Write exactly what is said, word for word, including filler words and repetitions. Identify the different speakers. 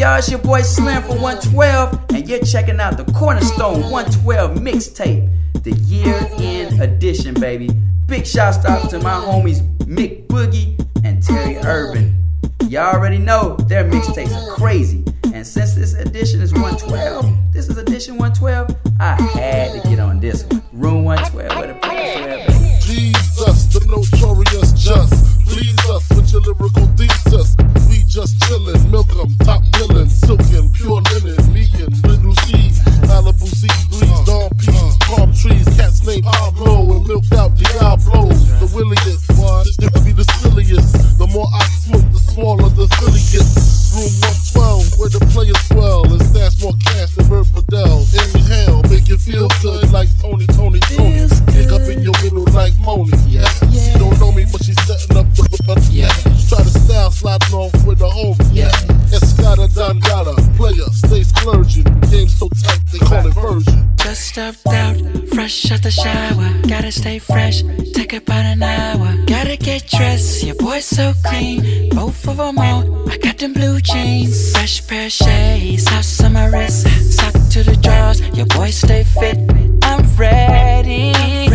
Speaker 1: y'all? It's your boy Slim for one twelve, and you're checking out the Cornerstone one twelve mixtape, the year-end edition, baby. Big shouts out to my homies Mick Boogie and Terry Urban. Y'all already know their mixtapes are crazy, and since this edition is one twelve, this is edition one twelve, I had to get on this one. Room one twelve, where the players at, baby.
Speaker 2: Jesus, the notorious just. Please us with your lyrical thesis. We just chillin', milk 'em, top billin', silkin', pure linen, me and Little C, Malibu sea breeze, dawn peas, palm trees, cats named Pablo, and milked out Diablo. The williest, this nigga be the silliest. The more I smoke, the smaller the silly gets. Room one twelve, where the players dwell, and stash more cash than Bert Fidel. Inhale, make you feel good like Tony, Tony, Tony. Pick up in your middle like Moni. Yeah. She don't know me, but she's setting up the yeah. Try to style sliding off with a homie. Yeah. Escada Don Gata, player, stay splurging. Game so tight, they call it version.
Speaker 3: Just stepped out, fresh out the shower. Gotta stay fresh, take about an hour. Gotta get dressed, your boy's so clean. Both of them on, I got them blue jeans. Fresh pair of shades, house on my wrist. Sock to the drawers, your boy stay fit. I'm ready.